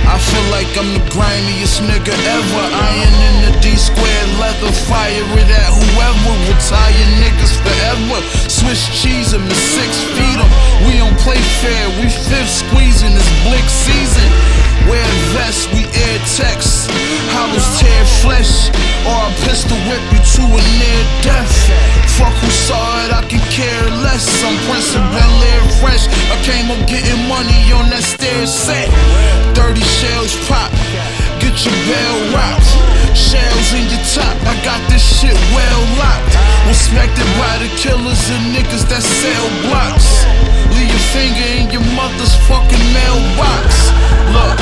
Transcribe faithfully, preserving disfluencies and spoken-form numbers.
I feel like I'm the grimiest nigga ever. Iron in the D squared leather, fire it at whoever. Retire niggas forever. Swiss cheese 'em and six feet 'em. We don't play fair, we fifth squeezing this blick season. Wear vests, we air texts. Hollows tear flesh, or a pistol whip you to a near death. Fuck who saw it, I can care less. I'm Prince of Bel-Air fresh. I came up getting money on that stair set. thirty shells pop, get your bell rocked. Shells in your top, I got this shit well locked. Respected by the killers and niggas that sell blocks. Leave your finger in your mother's fucking mailbox. Look.